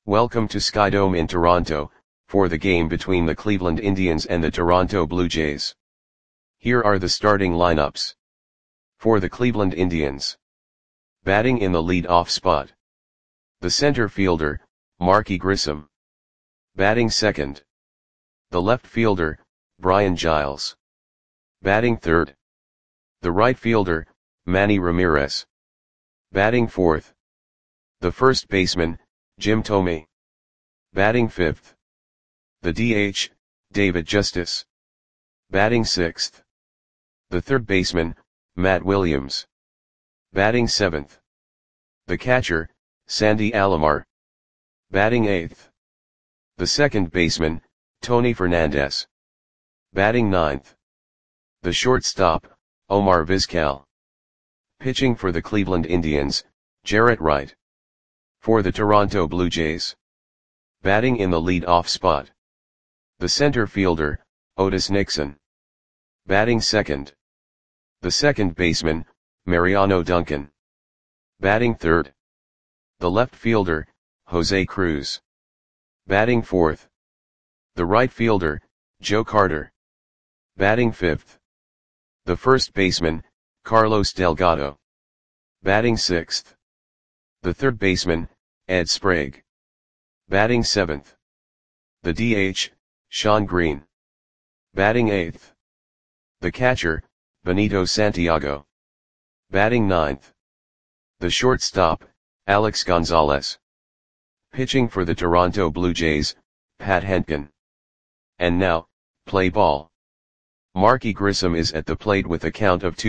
Welcome to Skydome in Toronto, for the game between the Cleveland Indians and the Toronto Blue Jays. Here are the starting lineups. For the Cleveland Indians. Batting in the lead-off spot. The center fielder, Marky Grissom. Batting second. The left fielder, Brian Giles. Batting third. The right fielder, Manny Ramirez. Batting fourth. The first baseman, Jim Thome. Batting fifth. The DH, David Justice. Batting sixth. The third baseman, Matt Williams. Batting seventh. The catcher, Sandy Alomar. Batting eighth. The second baseman, Tony Fernandez. Batting ninth. The shortstop, Omar Vizquel. Pitching for the Cleveland Indians, Jarrett Wright. For the Toronto Blue Jays. Batting in the lead-off spot. The center fielder, Otis Nixon. Batting second. The second baseman, Mariano Duncan. Batting third. The left fielder, Jose Cruz. Batting fourth. The right fielder, Joe Carter. Batting fifth. The first baseman, Carlos Delgado. Batting sixth. The third baseman, Ed Sprague. Batting seventh. The DH, Sean Green. Batting eighth. The catcher, Benito Santiago. Batting ninth. The shortstop, Alex Gonzalez. Pitching for the Toronto Blue Jays, Pat Hentgen. And now, play ball. Marky Grissom is at the plate with a count of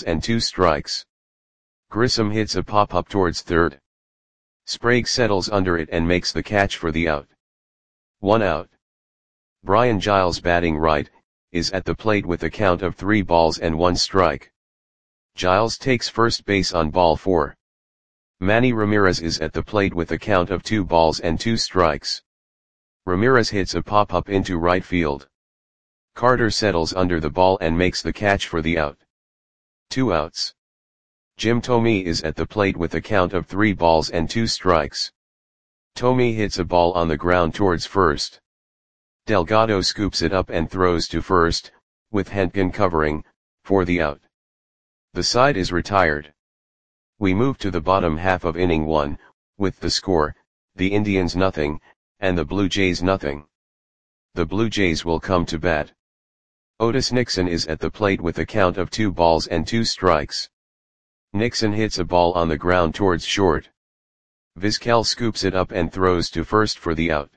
2-2. Grissom hits a pop-up towards third. Sprague settles under it and makes the catch for the out. 1 out. Brian Giles, batting right, is at the plate with a count of 3-1. Giles takes first base on ball 4. Manny Ramirez is at the plate with a count of 2-2. Ramirez hits a pop-up into right field. Carter settles under the ball and makes the catch for the out. 2 outs. Jim Thome is at the plate with a count of 3-2. Thome hits a ball on the ground towards first. Delgado scoops it up and throws to first, with Hentgen covering, for the out. The side is retired. We move to the bottom half of inning 1, with the score, the Indians 0, and the Blue Jays 0. The Blue Jays will come to bat. Otis Nixon is at the plate with a count of 2-2. Nixon hits a ball on the ground towards short. Vizquel scoops it up and throws to first for the out.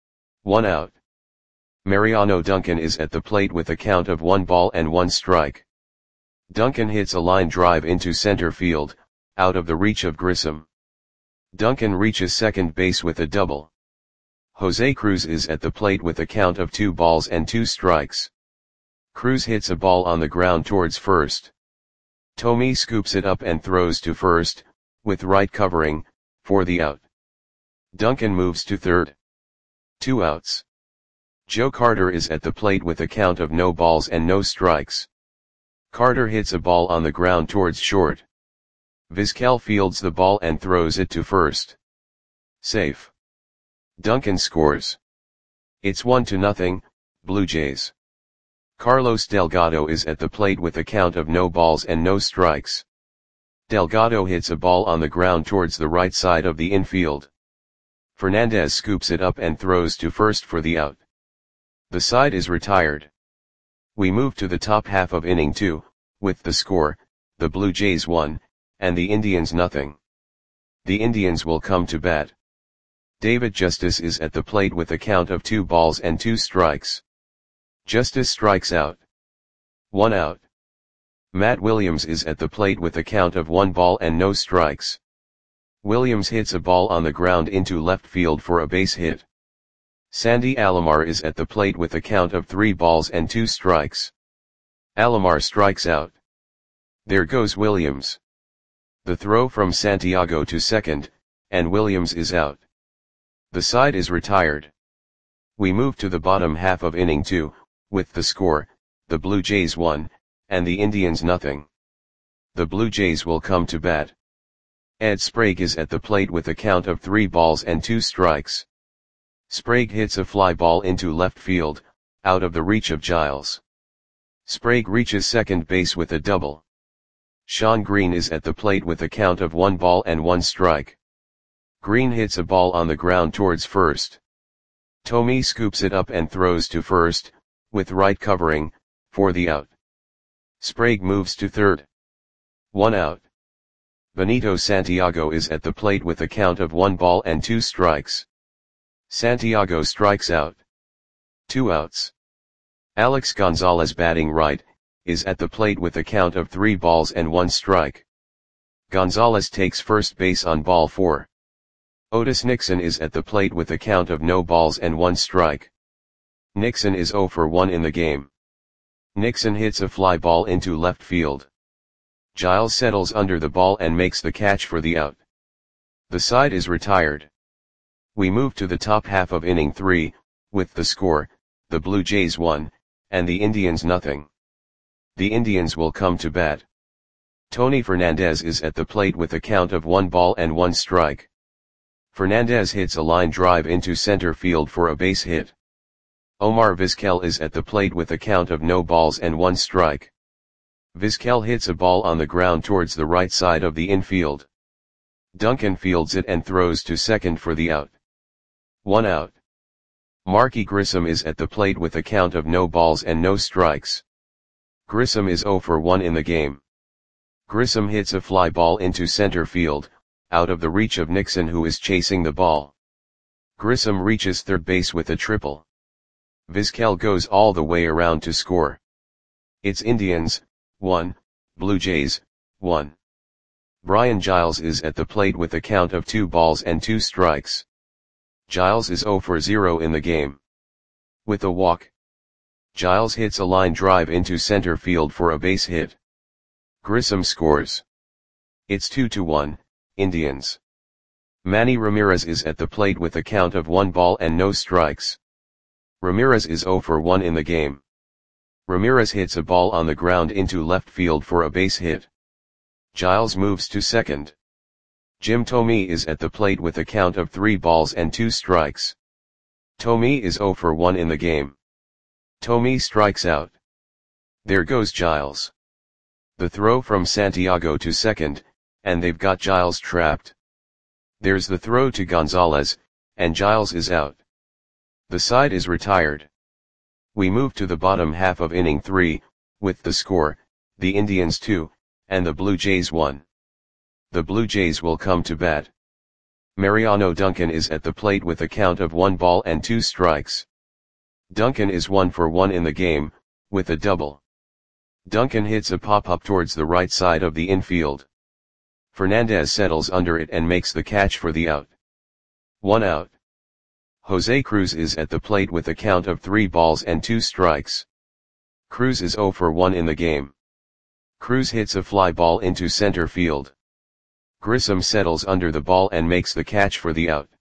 1 out. Mariano Duncan is at the plate with a count of 1-1. Duncan hits a line drive into center field, out of the reach of Grissom. Duncan reaches second base with a double. Jose Cruz is at the plate with a count of 2-2. Cruz hits a ball on the ground towards first. Thome scoops it up and throws to first, with right covering, for the out. Duncan moves to third. 2 outs. Joe Carter is at the plate with a count of 0-0. Carter hits a ball on the ground towards short. Vizquel fields the ball and throws it to first. Safe. Duncan scores. It's 1-0, Blue Jays. Carlos Delgado is at the plate with a count of 0-0. Delgado hits a ball on the ground towards the right side of the infield. Fernandez scoops it up and throws to first for the out. The side is retired. We move to the top half of inning 2, with the score, the Blue Jays 1, and the Indians 0. The Indians will come to bat. David Justice is at the plate with a count of 2-2. Justice strikes out. 1 out. Matt Williams is at the plate with a count of 1-0. Williams hits a ball on the ground into left field for a base hit. Sandy Alomar is at the plate with a count of 3-2. Alomar strikes out. There goes Williams. The throw from Santiago to second, and Williams is out. The side is retired. We move to the bottom half of inning 2, with the score, the Blue Jays 1, and the Indians 0. The Blue Jays will come to bat. Ed Sprague is at the plate with a count of 3 balls and 2 strikes. Sprague hits a fly ball into left field, out of the reach of Giles. Sprague reaches second base with a double. Shawn Green is at the plate with a count of 1 ball and 1 strike. Green hits a ball on the ground towards first. Thome scoops it up and throws to first, with right covering, for the out. Sprague moves to third. 1 out. Benito Santiago is at the plate with a count of 1 ball and 2 strikes. Santiago strikes out. 2 outs. Alex Gonzalez, batting right, is at the plate with a count of 3 balls and 1 strike. Gonzalez takes first base on ball 4. Otis Nixon is at the plate with a count of no balls and 1 strike. Nixon is 0 for 1 in the game. Nixon hits a fly ball into left field. Giles settles under the ball and makes the catch for the out. The side is retired. We move to the top half of inning 3, with the score, the Blue Jays 1, and the Indians nothing. The Indians will come to bat. Tony Fernandez is at the plate with a count of 1 ball and 1 strike. Fernandez hits a line drive into center field for a base hit. Omar Vizquel is at the plate with a count of no balls and 1 strike. Vizquel hits a ball on the ground towards the right side of the infield. Duncan fields it and throws to second for the out. 1 out. Marky Grissom is at the plate with a count of no balls and no strikes. Grissom is 0 for 1 in the game. Grissom hits a fly ball into center field, out of the reach of Nixon, who is chasing the ball. Grissom reaches third base with a triple. Vizquel goes all the way around to score. It's Indians, 1, Blue Jays, 1. Brian Giles is at the plate with a count of 2 balls and 2 strikes. Giles is 0 for 0 in the game. With a walk, Giles hits a line drive into center field for a base hit. Grissom scores. It's 2-1, Indians. Manny Ramirez is at the plate with a count of 1 ball and no strikes. Ramirez is 0 for 1 in the game. Ramirez hits a ball on the ground into left field for a base hit. Giles moves to second. Jim Thome is at the plate with a count of 3 balls and 2 strikes. Thome is 0 for 1 in the game. Thome strikes out. There goes Giles. The throw from Santiago to second, and they've got Giles trapped. There's the throw to Gonzalez, and Giles is out. The side is retired. We move to the bottom half of inning 3, with the score, the Indians 2, and the Blue Jays 1. The Blue Jays will come to bat. Mariano Duncan is at the plate with a count of 1 ball and 2 strikes. Duncan is 1 for 1 in the game, with a double. Duncan hits a pop-up towards the right side of the infield. Fernandez settles under it and makes the catch for the out. 1 out. Jose Cruz is at the plate with a count of 3 balls and 2 strikes. Cruz is 0 for 1 in the game. Cruz hits a fly ball into center field. Grissom settles under the ball and makes the catch for the out.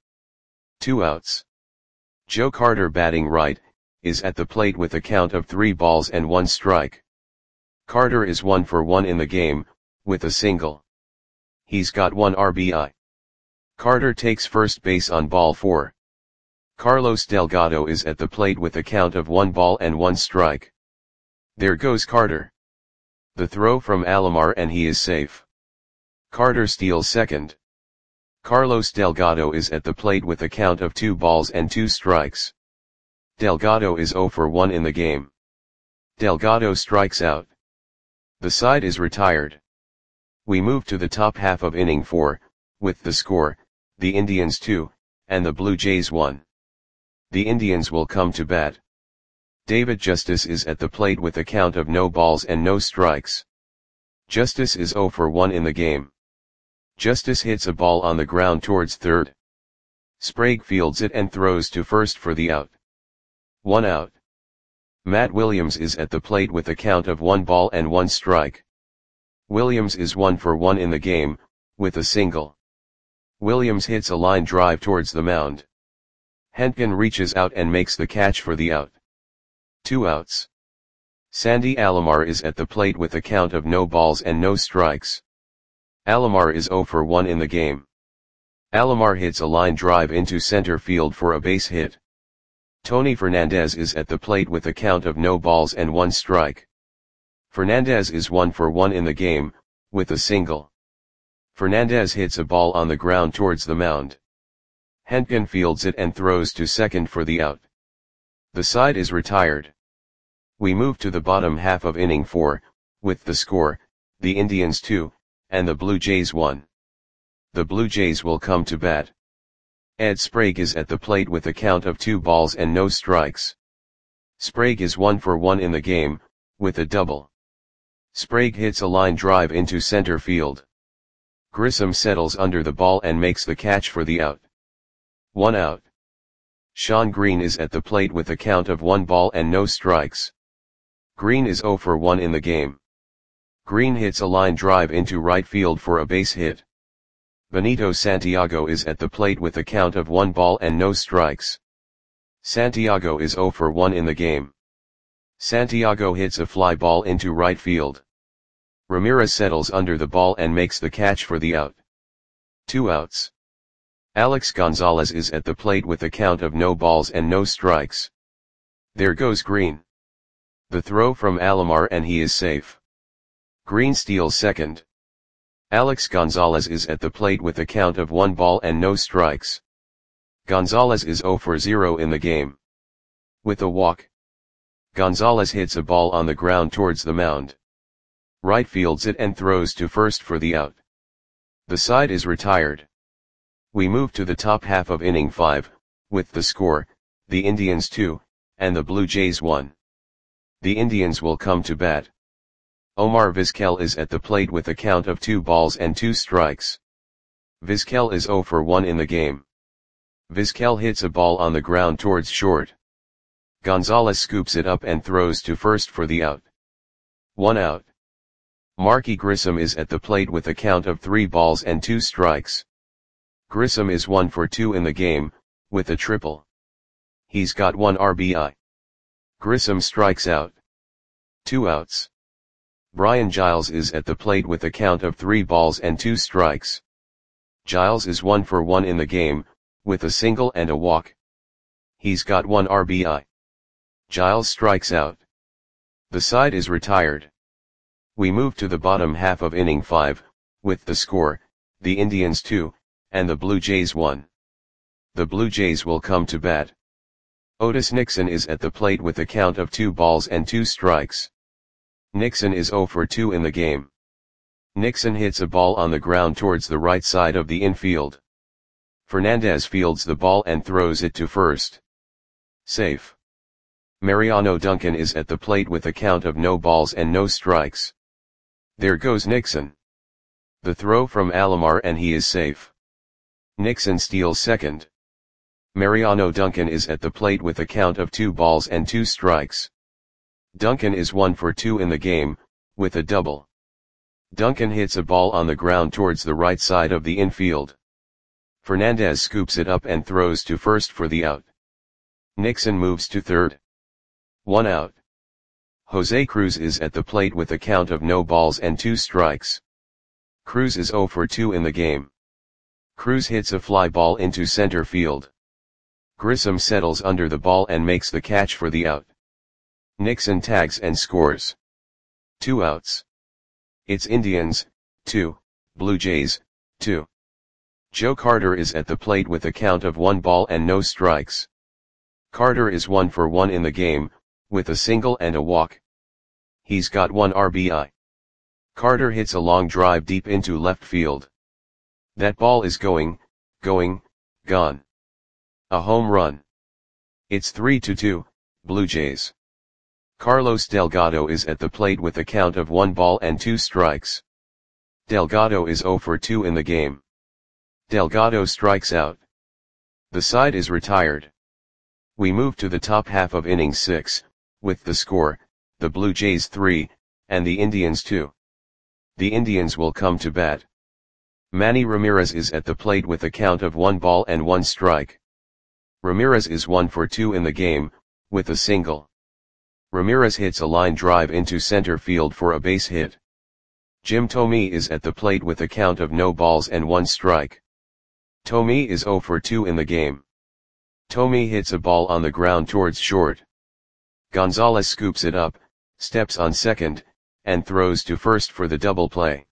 2 outs. Joe Carter, batting right, is at the plate with a count of 3 balls and 1 strike. Carter is 1 for 1 in the game, with a single. He's got 1 RBI. Carter takes first base on ball 4. Carlos Delgado is at the plate with a count of 1 ball and 1 strike. There goes Carter. The throw from Alomar and he is safe. Carter steals second. Carlos Delgado is at the plate with a count of 2 balls and 2 strikes. Delgado is 0 for 1 in the game. Delgado strikes out. The side is retired. We move to the top half of inning 4, with the score, the Indians 2, and the Blue Jays 1. The Indians will come to bat. David Justice is at the plate with a count of no balls and no strikes. Justice is 0 for 1 in the game. Justice hits a ball on the ground towards third. Sprague fields it and throws to first for the out. 1 out. Matt Williams is at the plate with a count of 1 ball and 1 strike. Williams is 1 for 1 in the game, with a single. Williams hits a line drive towards the mound. Hentgen reaches out and makes the catch for the out. 2 outs. Sandy Alomar is at the plate with a count of no balls and no strikes. Alomar is 0 for 1 in the game. Alomar hits a line drive into center field for a base hit. Tony Fernandez is at the plate with a count of no balls and 1 strike. Fernandez is 1 for 1 in the game, with a single. Fernandez hits a ball on the ground towards the mound. Henkin fields it and throws to second for the out. The side is retired. We move to the bottom half of inning 4, with the score, the Indians 2, and the Blue Jays 1. The Blue Jays will come to bat. Ed Sprague is at the plate with a count of 2 balls and no strikes. Sprague is 1 for 1 in the game, with a double. Sprague hits a line drive into center field. Grissom settles under the ball and makes the catch for the out. 1 out. Sean Green is at the plate with a count of 1 ball and no strikes. Green is 0 for 1 in the game. Green hits a line drive into right field for a base hit. Benito Santiago is at the plate with a count of 1 ball and no strikes. Santiago is 0 for 1 in the game. Santiago hits a fly ball into right field. Ramirez settles under the ball and makes the catch for the out. 2 outs. Alex Gonzalez is at the plate with a count of no balls and no strikes. There goes Green. The throw from Alomar and he is safe. Green steals second. Alex Gonzalez is at the plate with a count of 1 ball and no strikes. Gonzalez is 0 for 0 in the game. With a walk. Gonzalez hits a ball on the ground towards the mound. Right fields it and throws to first for the out. The side is retired. We move to the top half of inning 5, with the score, the Indians 2, and the Blue Jays 1. The Indians will come to bat. Omar Vizquel is at the plate with a count of 2 balls and 2 strikes. Vizquel is 0 for 1 in the game. Vizquel hits a ball on the ground towards short. Gonzalez scoops it up and throws to first for the out. 1 out. Marky Grissom is at the plate with a count of 3 balls and 2 strikes. Grissom is 1 for 2 in the game, with a triple. He's got 1 RBI. Grissom strikes out. 2 outs. Brian Giles is at the plate with a count of 3 balls and 2 strikes. Giles is 1 for 1 in the game, with a single and a walk. He's got 1 RBI. Giles strikes out. The side is retired. We move to the bottom half of inning 5, with the score, the Indians 2, and the Blue Jays 1. The Blue Jays will come to bat. Otis Nixon is at the plate with a count of 2 balls and 2 strikes. Nixon is 0 for 2 in the game. Nixon hits a ball on the ground towards the right side of the infield. Fernandez fields the ball and throws it to first. Safe. Mariano Duncan is at the plate with a count of no balls and no strikes. There goes Nixon. The throw from Alomar and he is safe. Nixon steals second. Mariano Duncan is at the plate with a count of 2 balls and 2 strikes. Duncan is 1 for 2 in the game, with a double. Duncan hits a ball on the ground towards the right side of the infield. Fernandez scoops it up and throws to first for the out. Nixon moves to third. 1 out. Jose Cruz is at the plate with a count of no balls and 2 strikes. Cruz is 0 for 2 in the game. Cruz hits a fly ball into center field. Grissom settles under the ball and makes the catch for the out. Nixon tags and scores. 2 outs. It's Indians, 2, Blue Jays, 2. Joe Carter is at the plate with a count of 1 ball and no strikes. Carter is 1 for 1 in the game, with a single and a walk. He's got 1 RBI. Carter hits a long drive deep into left field. That ball is going, gone. A home run. It's 3-2, Blue Jays. Carlos Delgado is at the plate with a count of 1 ball and 2 strikes. Delgado is 0 for 2 in the game. Delgado strikes out. The side is retired. We move to the top half of inning 6, with the score, the Blue Jays 3, and the Indians 2. The Indians will come to bat. Manny Ramirez is at the plate with a count of 1 ball and 1 strike. Ramirez is 1 for 2 in the game, with a single. Ramirez hits a line drive into center field for a base hit. Jim Thome is at the plate with a count of no balls and 1 strike. Thome is 0 for 2 in the game. Thome hits a ball on the ground towards short. Gonzalez scoops it up, steps on second, and throws to first for the double play.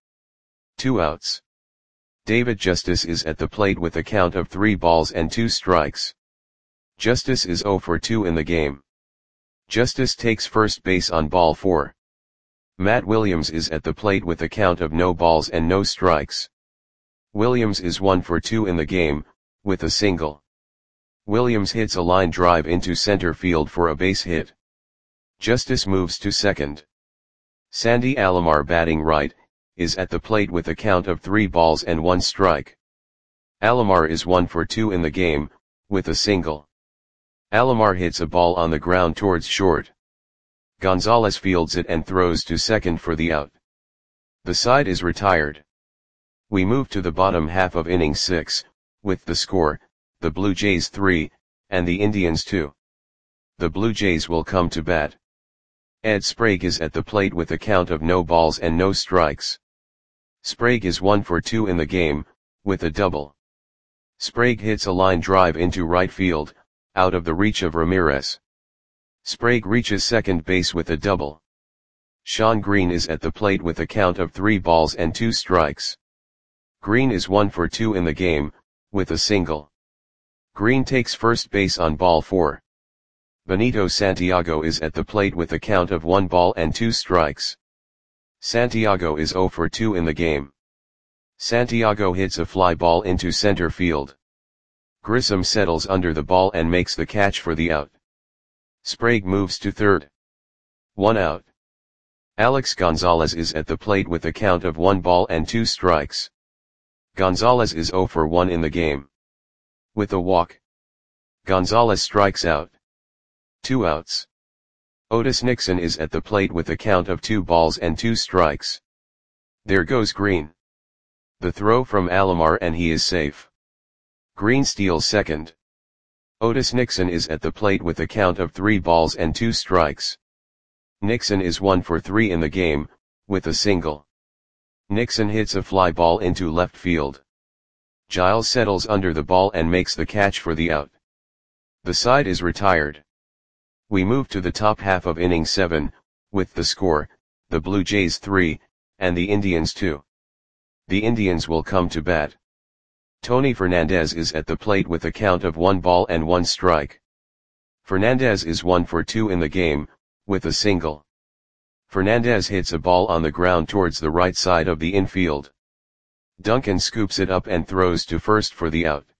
2 outs. David Justice is at the plate with a count of 3 balls and 2 strikes. Justice is 0 for 2 in the game. Justice takes first base on ball 4. Matt Williams is at the plate with a count of no balls and no strikes. Williams is 1 for 2 in the game, with a single. Williams hits a line drive into center field for a base hit. Justice moves to second. Sandy Alomar, batting right, is at the plate with a count of 3 balls and 1 strike. Alomar is 1 for 2 in the game, with a single. Alomar hits a ball on the ground towards short. Gonzalez fields it and throws to second for the out. The side is retired. We move to the bottom half of inning 6, with the score, the Blue Jays 3, and the Indians 2. The Blue Jays will come to bat. Ed Sprague is at the plate with a count of no balls and no strikes. Sprague is 1 for 2 in the game, with a double. Sprague hits a line drive into right field, out of the reach of Ramirez. Sprague reaches second base with a double. Sean Green is at the plate with a count of 3 balls and 2 strikes. Green is 1 for 2 in the game, with a single. Green takes first base on ball 4. Benito Santiago is at the plate with a count of 1 ball and 2 strikes. Santiago is 0 for 2 in the game. Santiago hits a fly ball into center field. Grissom settles under the ball and makes the catch for the out. Sprague moves to third. 1 out. Alex Gonzalez is at the plate with a count of 1 ball and 2 strikes. Gonzalez is 0 for 1 in the game. With a walk, Gonzalez strikes out. 2 outs. Otis Nixon is at the plate with a count of 2 balls and 2 strikes. There goes Green. The throw from Alomar and he is safe. Green steals second. Otis Nixon is at the plate with a count of 3 balls and 2 strikes. Nixon is 1 for 3 in the game, with a single. Nixon hits a fly ball into left field. Giles settles under the ball and makes the catch for the out. The side is retired. We move to the top half of inning 7, with the score, the Blue Jays 3, and the Indians 2. The Indians will come to bat. Tony Fernandez is at the plate with a count of 1 ball and 1 strike. Fernandez is 1 for 2 in the game, with a single. Fernandez hits a ball on the ground towards the right side of the infield. Duncan scoops it up and throws to first for the out.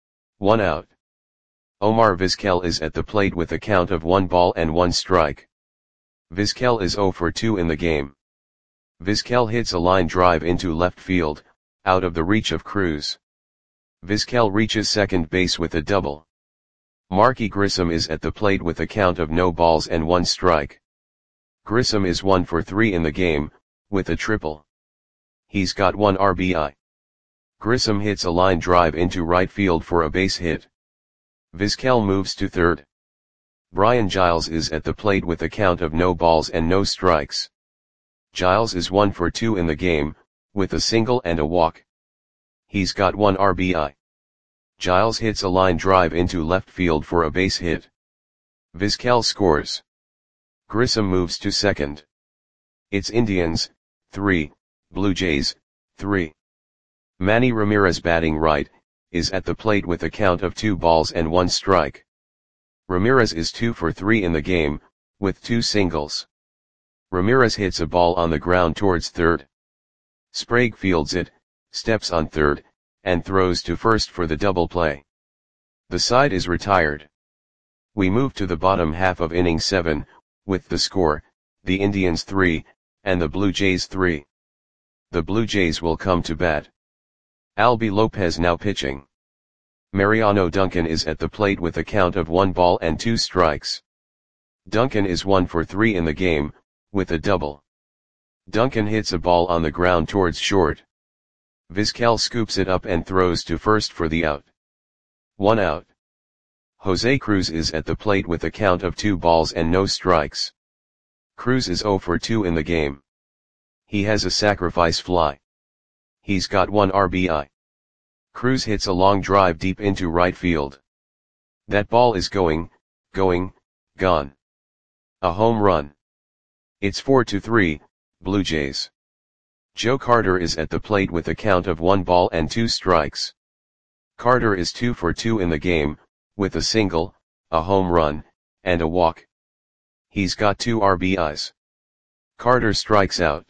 1 out. Omar Vizquel is at the plate with a count of 1 ball and 1 strike. Vizquel is 0 for 2 in the game. Vizquel hits a line drive into left field, out of the reach of Cruz. Vizquel reaches second base with a double. Marky Grissom is at the plate with a count of no balls and 1 strike. Grissom is 1 for 3 in the game, with a triple. He's got 1 RBI. Grissom hits a line drive into right field for a base hit. Vizquel moves to third. Brian Giles is at the plate with a count of no balls and no strikes. Giles is 1 for 2 in the game, with a single and a walk. He's got 1 RBI. Giles hits a line drive into left field for a base hit. Vizquel scores. Grissom moves to second. It's Indians, 3, Blue Jays, 3. Manny Ramirez, batting right, is at the plate with a count of 2 balls and 1 strike. Ramirez is 2 for 3 in the game, with 2 singles. Ramirez hits a ball on the ground towards third. Sprague fields it, steps on third, and throws to first for the double play. The side is retired. We move to the bottom half of inning 7, with the score, the Indians 3, and the Blue Jays 3. The Blue Jays will come to bat. Albie Lopez now pitching. Mariano Duncan is at the plate with a count of 1 ball and 2 strikes. Duncan is 1 for 3 in the game, with a double. Duncan hits a ball on the ground towards short. Vizquel scoops it up and throws to first for the out. 1 out. Jose Cruz is at the plate with a count of 2 balls and no strikes. Cruz is 0 for 2 in the game. He has a sacrifice fly. He's got 1 RBI. Cruz hits a long drive deep into right field. That ball is going, gone. A home run. It's 4-3, Blue Jays. Joe Carter is at the plate with a count of 1 ball and 2 strikes. Carter is 2 for 2 in the game, with a single, a home run, and a walk. He's got 2 RBIs. Carter strikes out.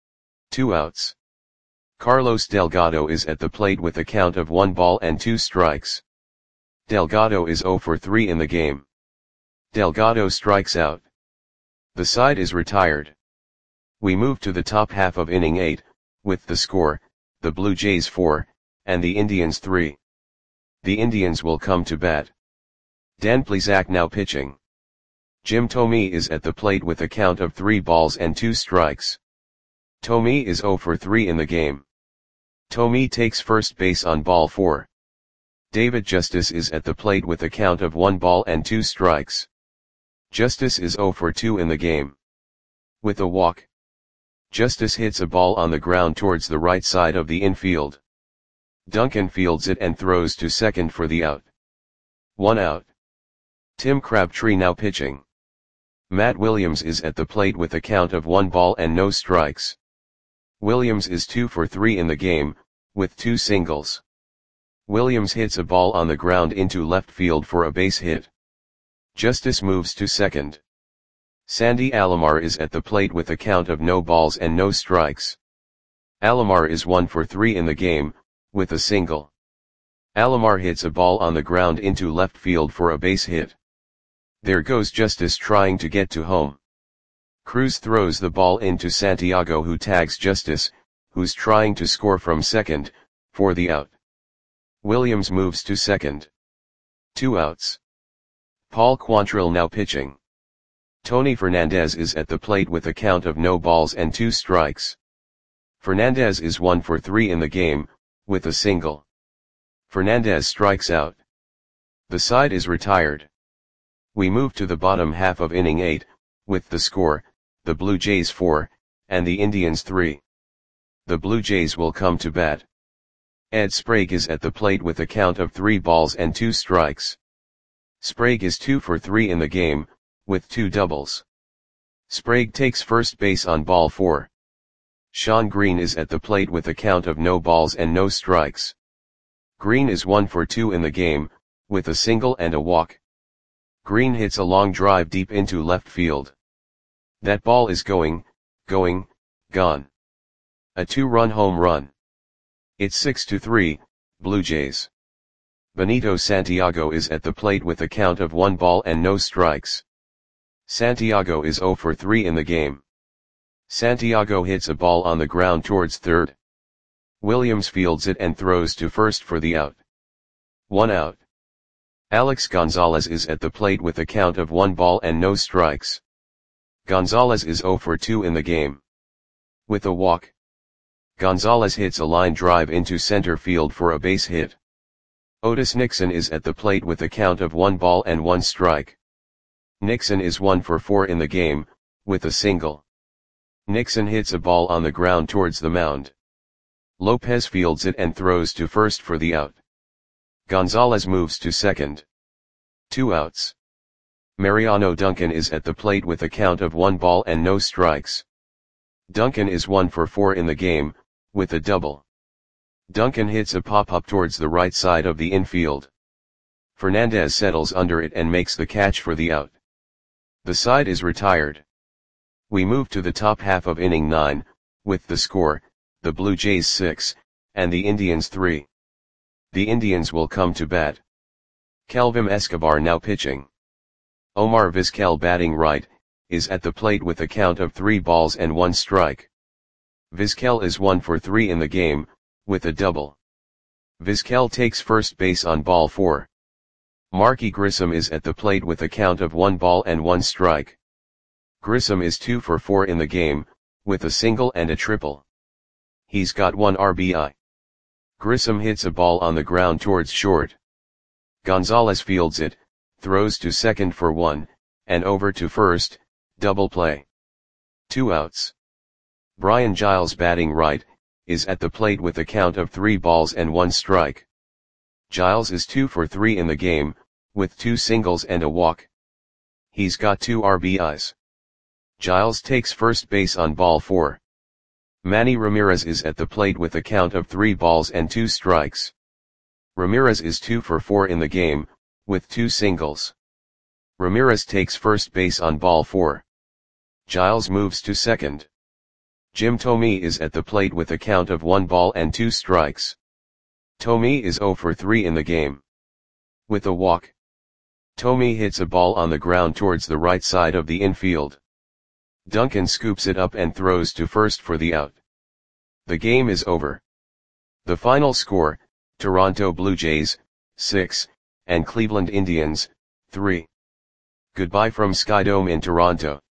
2 outs. Carlos Delgado is at the plate with a count of 1 ball and 2 strikes. Delgado is 0 for 3 in the game. Delgado strikes out. The side is retired. We move to the top half of inning 8, with the score, the Blue Jays 4, and the Indians 3. The Indians will come to bat. Dan Plesac now pitching. Jim Thome is at the plate with a count of 3 balls and 2 strikes. Thome is 0 for 3 in the game. Thome takes first base on ball 4. David Justice is at the plate with a count of 1 ball and 2 strikes. Justice is 0 for 2 in the game. With a walk. Justice hits a ball on the ground towards the right side of the infield. Duncan fields it and throws to second for the out. 1 out. Tim Crabtree now pitching. Matt Williams is at the plate with a count of 1 ball and no strikes. Williams is 2 for 3 in the game, with 2 singles. Williams hits a ball on the ground into left field for a base hit. Justice moves to second. Sandy Alomar is at the plate with a count of no balls and no strikes. Alomar is 1 for 3 in the game, with a single. Alomar hits a ball on the ground into left field for a base hit. There goes Justice trying to get to home. Cruz throws the ball into Santiago, who tags Justice, who's trying to score from second, for the out. Williams moves to second. 2 outs. Paul Quantrill now pitching. Tony Fernandez is at the plate with a count of no balls and 2 strikes. Fernandez is 1 for 3 in the game, with a single. Fernandez strikes out. The side is retired. We move to the bottom half of inning 8, with the score, the Blue Jays 4, and the Indians 3. The Blue Jays will come to bat. Ed Sprague is at the plate with a count of 3 balls and 2 strikes. Sprague is 2 for 3 in the game, with 2 doubles. Sprague takes first base on ball 4. Sean Green is at the plate with a count of no balls and no strikes. Green is 1 for 2 in the game, with a single and a walk. Green hits a long drive deep into left field. That ball is going, gone. A 2-run home run. It's 6-3, Blue Jays. Benito Santiago is at the plate with a count of 1 ball and no strikes. Santiago is 0 for 3 in the game. Santiago hits a ball on the ground towards third. Williams fields it and throws to first for the out. 1 out. Alex Gonzalez is at the plate with a count of 1 ball and no strikes. Gonzalez is 0 for 2 in the game. With a walk. Gonzalez hits a line drive into center field for a base hit. Otis Nixon is at the plate with a count of 1 ball and 1 strike. Nixon is 1 for 4 in the game, with a single. Nixon hits a ball on the ground towards the mound. Lopez fields it and throws to first for the out. Gonzalez moves to second. 2 outs. Mariano Duncan is at the plate with a count of 1 ball and no strikes. Duncan is 1 for 4 in the game, with a double. Duncan hits a pop-up towards the right side of the infield. Fernandez settles under it and makes the catch for the out. The side is retired. We move to the top half of inning 9, with the score, the Blue Jays 6, and the Indians 3. The Indians will come to bat. Kelvin Escobar now pitching. Omar Vizquel batting right, is at the plate with a count of 3 balls and 1 strike. Vizquel is 1 for 3 in the game, with a double. Vizquel takes first base on ball 4. Marky Grissom is at the plate with a count of 1 ball and 1 strike. Grissom is 2 for 4 in the game, with a single and a triple. He's got 1 RBI. Grissom hits a ball on the ground towards short. Gonzalez fields it, throws to second for 1, and over to first, double play. 2 outs. Brian Giles batting right, is at the plate with a count of 3 balls and 1 strike. Giles is 2 for 3 in the game, with 2 singles and a walk. He's got 2 RBIs. Giles takes first base on ball 4. Manny Ramirez is at the plate with a count of 3 balls and 2 strikes. Ramirez is 2 for 4 in the game, with 2 singles. Ramirez takes first base on ball 4. Giles moves to second. Jim Thome is at the plate with a count of 1 ball and 2 strikes. Thome is 0 for 3 in the game. With a walk. Thome hits a ball on the ground towards the right side of the infield. Duncan scoops it up and throws to first for the out. The game is over. The final score, Toronto Blue Jays, 6, and Cleveland Indians, 3. Goodbye from Skydome in Toronto.